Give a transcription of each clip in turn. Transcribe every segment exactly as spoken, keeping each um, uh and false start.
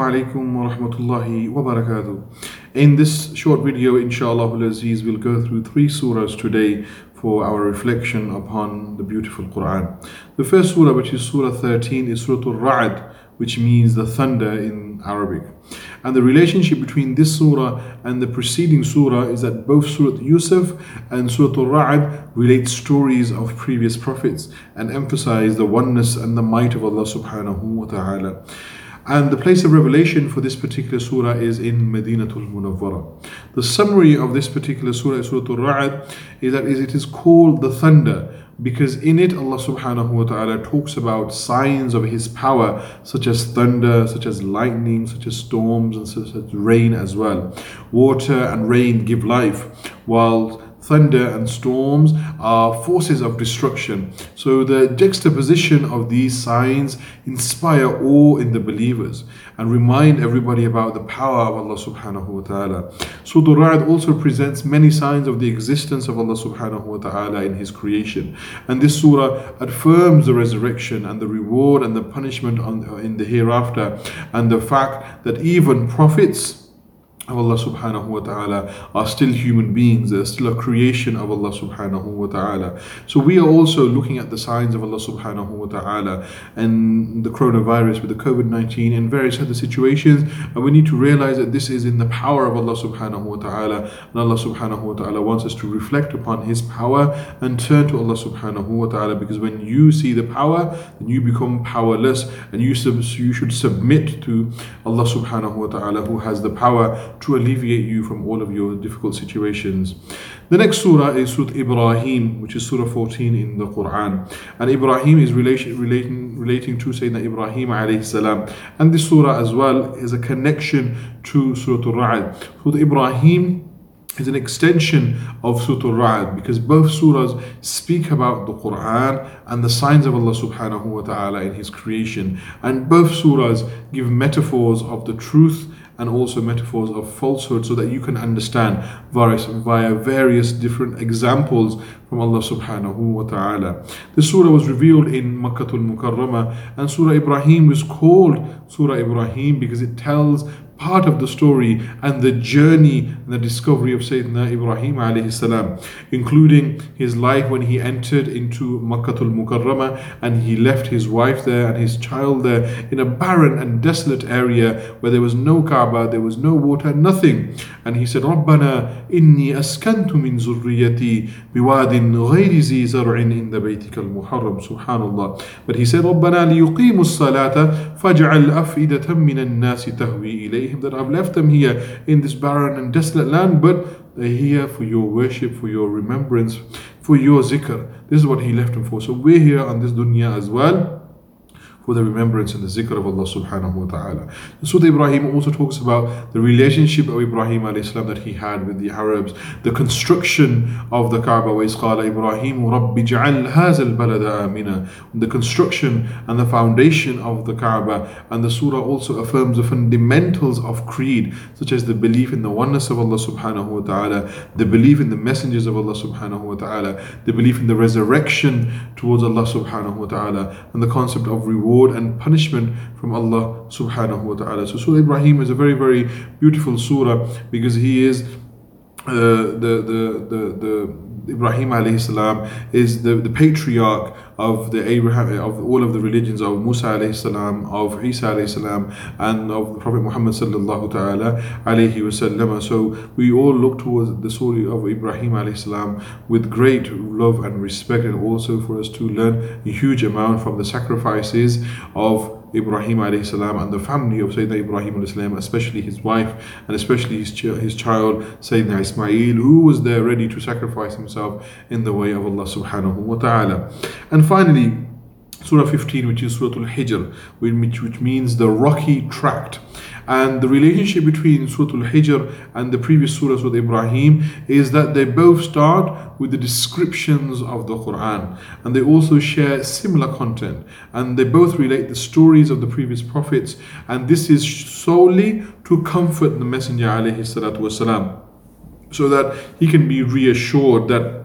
alaikum wa rahmatullahi wa barakatuh. In this short video, inshallah al-Aziz, we'll go through three surahs today for our reflection upon the beautiful Quran. The first surah, which is Surah thirteen, is Surah Al-Ra'd, which means the thunder in Arabic. And the relationship between this surah and the preceding surah is that both Surah Yusuf and Surah Al-Ra'd relate stories of previous prophets and emphasize the oneness and the might of Allah subhanahu wa ta'ala. And the place of revelation for this particular surah is in Madinatul Munawwara. The summary of this particular surah, Surah Al-Ra'd, is that it is called the thunder because in it Allah subhanahu wa ta'ala talks about signs of His power, such as thunder, such as lightning, such as storms, and such as rain as well. Water and rain give life, while thunder and storms are forces of destruction. So the juxtaposition of these signs inspire awe in the believers and remind everybody about the power of Allah subhanahu wa ta'ala. Surah Al-Ra'd also presents many signs of the existence of Allah subhanahu wa ta'ala in His creation. And this surah affirms the resurrection and the reward and the punishment on, in the hereafter, and the fact that even prophets of Allah subhanahu wa ta'ala are still human beings, they're still a creation of Allah subhanahu wa ta'ala. So we are also looking at the signs of Allah subhanahu wa ta'ala and the coronavirus with the COVID nineteen and various other situations, and we need to realize that this is in the power of Allah subhanahu wa ta'ala, and Allah subhanahu wa ta'ala wants us to reflect upon His power and turn to Allah subhanahu wa ta'ala, because when you see the power, then you become powerless, and you, sub- you should submit to Allah subhanahu wa ta'ala, who has the power to alleviate you from all of your difficult situations. The next surah is Surah Ibrahim, which is Surah fourteen in the Quran. And Ibrahim is relation, relating, relating to Sayyidina Ibrahim alayhi salam. And this surah as well is a connection to Surah Al-Ra'd. Surah Ibrahim is an extension of Surah Al-Ra'd because both surahs speak about the Quran and the signs of Allah subhanahu wa ta'ala in His creation. And both surahs give metaphors of the truth and also metaphors of falsehood, so that you can understand various, via various different examples from Allah subhanahu wa ta'ala. This surah was revealed in Makkatul Mukarramah, and Surah Ibrahim was called Surah Ibrahim because it tells part of the story and the journey and the discovery of Sayyidina Ibrahim alayhi salam, including his life when he entered into Makkatul Mukarramah and he left his wife there and his child there in a barren and desolate area where there was no Kaaba, there was no water, nothing. And he said, رَبَّنَا إِنِّي أَسْكَنْتُ مِنْ زُرِّيَّتِي بِوَادٍ غَيْرِ ذِي زَرْعٍ عِنْدَ بَيْتِكَ الْمُحَرَّمِ. Subhanallah. But he said, رَبَّنَا لِيُقِيمُوا الصَّلَاةَ فَاجْعَلْ أَفْئِدَةً مِنَ النَّاسِ تَهْوِي إِلَيْهِمْ. That I've left them here in this barren and desolate land, but they're here for your worship, for your remembrance, for your zikr. This is what He left them for. So we're here on this dunya as well for the remembrance and the zikr of Allah subhanahu wa ta'ala. Surah Ibrahim also talks about the relationship of Ibrahim alayhi salam that he had with the Arabs, the construction of the Kaaba, وَإِذْ قَالَ إِبْرَاهِيمُ رَبِّ اجْعَلْ هَذَا الْبَلَدَ آمِنًا, the construction and the foundation of the Kaaba. And the surah also affirms the fundamentals of creed, such as the belief in the oneness of Allah subhanahu wa ta'ala, the belief in the messengers of Allah subhanahu wa ta'ala, the belief in the resurrection towards Allah subhanahu wa ta'ala, and the concept of reward and punishment from Allah subhanahu wa ta'ala. So Surah Ibrahim is a very, very beautiful surah because he is uh, the, the, the, the Ibrahim alayhi salam is the, the patriarch of the Abraham, of all of the religions, of Musa alayhi salam, of Isa alayhi salam, and of the Prophet Muhammad sallallahu ta'ala alayhi wasallam. So we all look towards the story of Ibrahim alayhi salam with great love and respect, and also for us to learn a huge amount from the sacrifices of Ibrahim alayhi salam and the family of Sayyidina Ibrahim alayhi salam, especially his wife and especially his, ch- his child Sayyidina Ismail, who was there ready to sacrifice himself in the way of Allah subhanahu wa ta'ala. And finally, Surah fifteen, which is Surah Al-Hijr, which, which means the rocky tract. And the relationship between Surah Al-Hijr and the previous Surah, Surah Ibrahim, is that they both start with the descriptions of the Quran, and they also share similar content, and they both relate the stories of the previous prophets, and this is solely to comfort the Messenger alayhi salatu wasalam, so that he can be reassured that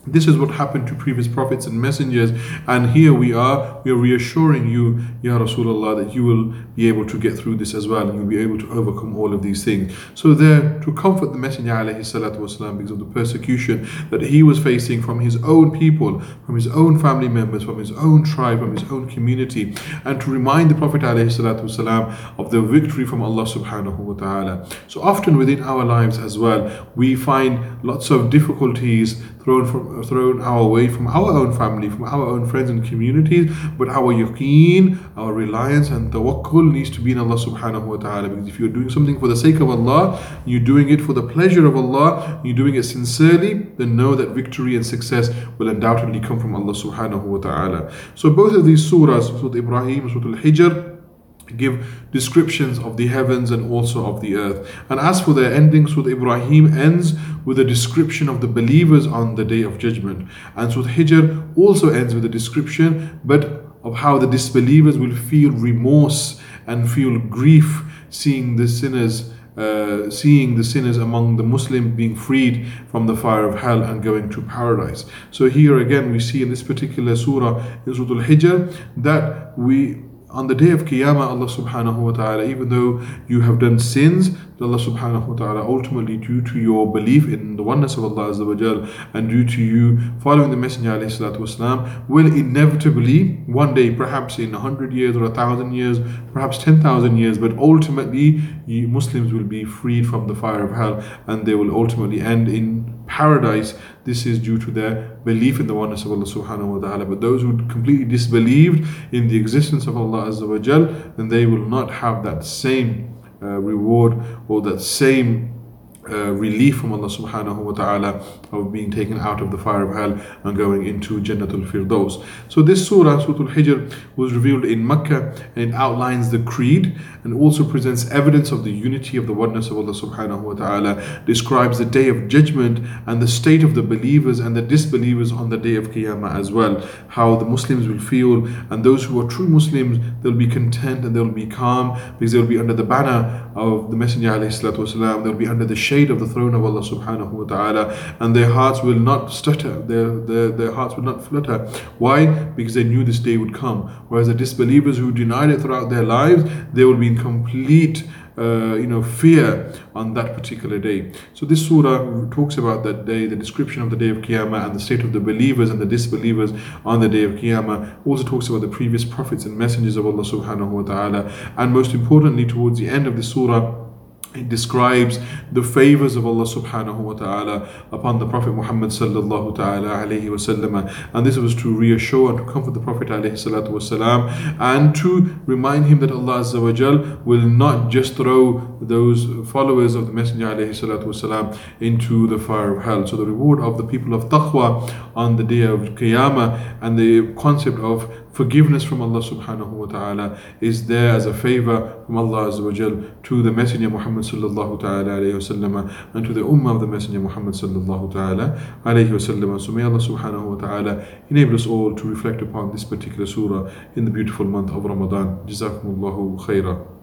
This is what happened to previous prophets and messengers, and here we are, we are reassuring you, Ya Rasulullah, that you will be able to get through this as well, and you'll be able to overcome all of these things. So there, to comfort the Messenger alayhi salatu wasalam, because of the persecution that he was facing from his own people, from his own family members, from his own tribe, from his own community, and to remind the Prophet alayhi salatu wasalam of the victory from Allah subhanahu wa ta'ala. So often within our lives as well, we find lots of difficulties thrown from thrown our way from our own family, from our own friends and communities, but our yaqeen, our reliance and tawakkul needs to be in Allah subhanahu wa ta'ala. Because if you're doing something for the sake of Allah, you're doing it for the pleasure of Allah, you're doing it sincerely, then know that victory and success will undoubtedly come from Allah subhanahu wa ta'ala. So both of these surahs, Surah Ibrahim, Surah Al-Hijr, give descriptions of the heavens and also of the earth. And as for their ending, Surah Ibrahim ends with a description of the believers on the day of judgment. And Surah Hijr also ends with a description, but of how the disbelievers will feel remorse and feel grief seeing the sinners Uh, seeing the sinners among the Muslims being freed from the fire of hell and going to paradise. So here again we see in this particular surah, in Surah Al-Hijr, that we on the day of Qiyamah, Allah subhanahu wa ta'ala, even though you have done sins, Allah subhanahu wa ta'ala ultimately, due to your belief in the oneness of Allah Azza wa Jal, and due to you following the Messenger alayhi salatu wasalam, will inevitably one day, perhaps in a hundred years or a thousand years, perhaps ten thousand years, but ultimately you Muslims will be freed from the fire of hell, and they will ultimately end in paradise. This is due to their belief in the oneness of Allah subhanahu wa ta'ala. But those who completely disbelieved in the existence of Allah Azza wa Jal, then they will not have that same uh, reward or that same Uh, relief from Allah subhanahu wa ta'ala of being taken out of the fire of hell and going into Jannatul Firdaus. So this surah, Surah Al-Hijr, was revealed in Mecca, and it outlines the creed and also presents evidence of the unity of the oneness of Allah subhanahu wa ta'ala, describes the day of judgment and the state of the believers and the disbelievers on the day of Qiyamah as well, how the Muslims will feel, and those who are true Muslims, they'll be content and they'll be calm because they'll be under the banner of the Messenger alayhi salatu wasalam, they'll be under the shade of the throne of Allah subhanahu wa ta'ala, and their hearts will not stutter, their, their, their hearts will not flutter. Why? Because they knew this day would come. Whereas the disbelievers who denied it throughout their lives, they will be in complete Uh, you know, fear on that particular day. So this surah talks about that day, the description of the day of Qiyamah and the state of the believers and the disbelievers on the day of Qiyamah. Also talks about the previous prophets and messengers of Allah subhanahu wa ta'ala. And most importantly, towards the end of the surah, it describes the favors of Allah subhanahu wa ta'ala upon the Prophet Muhammad sallallahu ta'ala alayhi wa sallam. And this was to reassure and to comfort the Prophet alayhi salatu wa salam, and to remind him that Allah Azza wa Jal will not just throw those followers of the Messenger alayhi salatu wa salam into the fire of hell. So the reward of the people of taqwa on the day of Qiyamah and the concept of forgiveness from Allah subhanahu wa ta'ala is there as a favor from Allah Azza wa Jal to the Messenger Muhammad sallallahu ta'ala alayhi wa sallam, and to the ummah of the Messenger Muhammad sallallahu ta'ala alayhi wa sallam. So may Allah subhanahu wa ta'ala enable us all to reflect upon this particular surah in the beautiful month of Ramadan. Jazakumullahu khairah.